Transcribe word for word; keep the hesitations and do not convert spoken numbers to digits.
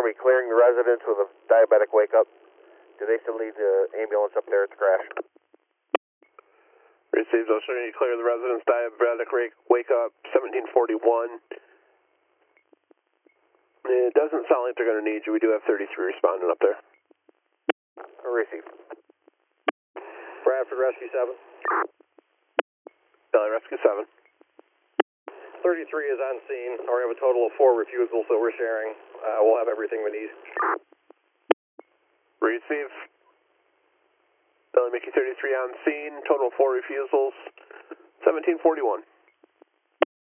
going to be clearing the residence with a diabetic wake-up. Do they still need the ambulance up there at the crash? Received. I'll show you clear the residence, diabetic wake-up, seventeen forty-one. It doesn't sound like they're going to need you. We do have thirty-three responding up there. Received. Bradford Rescue seven. Delhi Rescue seven. thirty-three is on scene. We have a total of four refusals that we're sharing. Uh, we'll have everything we need. Receive. Delhi Mickey thirty-three on scene. Total of four refusals. seventeen forty-one.